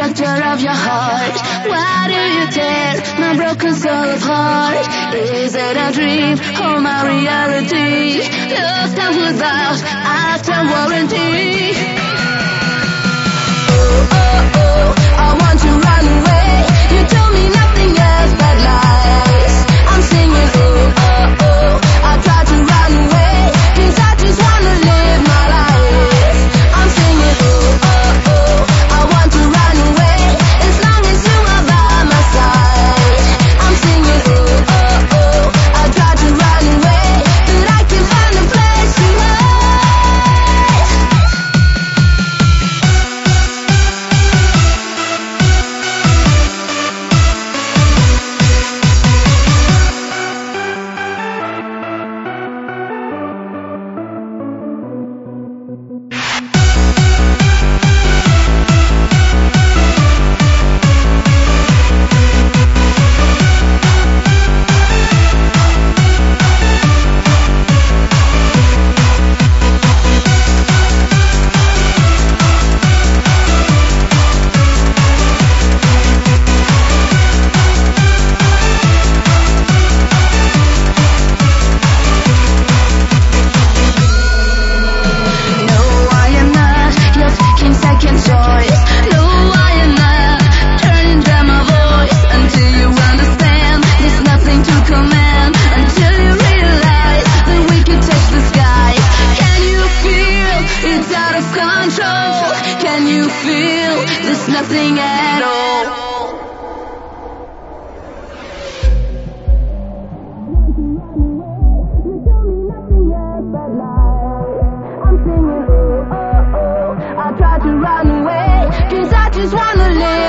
structure of your heart. Why do you tear my broken soul apart? Is it a dream or my reality? Love comes without after warranty. Oh, oh, oh, I want to run away. You told me nothing else but lies. I'm singing, oh, oh, oh, I try to run away, 'cause I just wanna live my life. I'm singing, oh, oh, oh, I want to run away, as long as you are by my side. I'm singing, oh, oh, oh, I try to run away, but I can't find a place to hide. Can you feel there's nothing at all? I'm singing, oh, oh, oh, I try to run away, 'cause I just wanna live